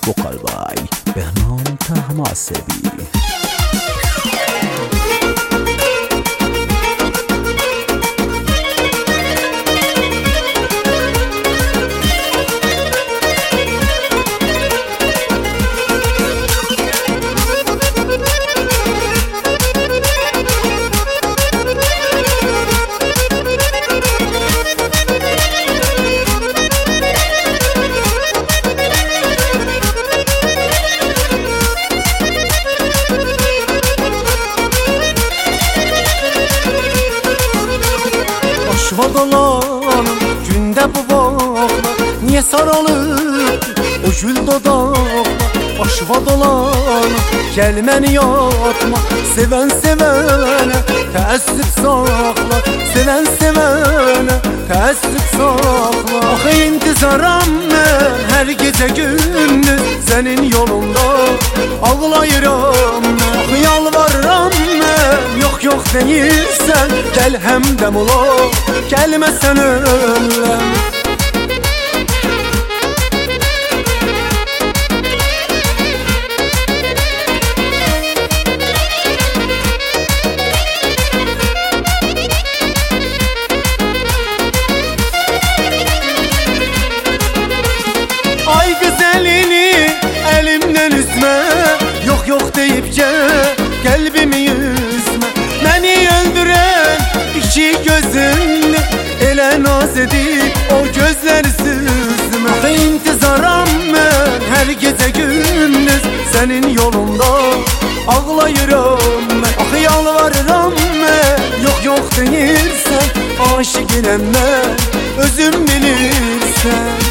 وقال باي بهنام تهماسبي. Vadalanım günde bu bağla, niye saralım o gül dodağla? Baş vadalanım gelmeni yatma, seven sevene teessüf sakla, seven sevene teessüf sakla. Ah intizaram ben her gece gündüz senin yolunda, ağlayıram ben, ah yalvarıram ben. Yok yok değilsen gel hemdem ola, gelmezsen ölüm. Ay güzelini elimden üzme, yok yok deyip kalbimi yüzme. Beni öldüren iki gözün ele naz edip o gözleri süzme. Ah intizaram ben her gece gündüz senin yolunda, ağlayırım ben, ah yalvarırım ben. Yok yok değilsen aşıkinem ben, özüm bilirsen.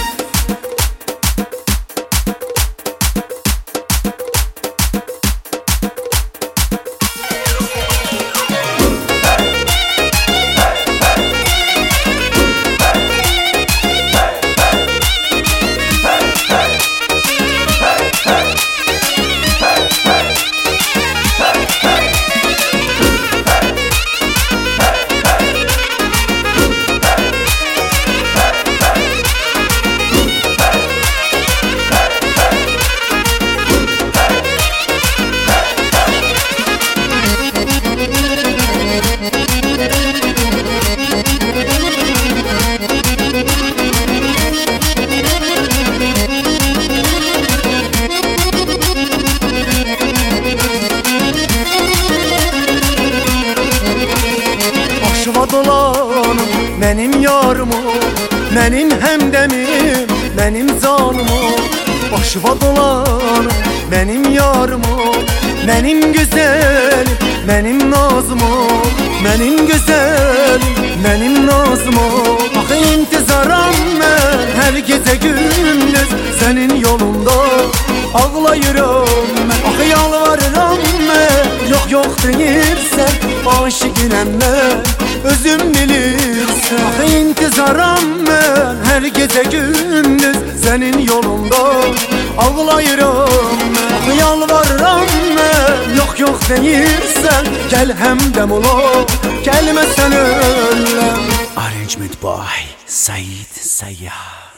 Dolanım benim yarım o, benim hemdemim, benim canım o. Başıma dolanım benim yarım o, benim güzelim, benim nazım o. Benim güzelim, benim nazım o. Ah intizaram ben her gece gündüz senin yolunda, ağlayırım ben, ah yalvarırım ben. Yok yok değilsen aşıkinem ben, özüm bilirsen. Ah intizaram ben her gece gündüz senin yolunda, ağlayırım ben, ah yalvarırım ben. Yok yok değilsen gel hemdem ola, gelmezsen ölüm. Arrangement by Said Sayyah.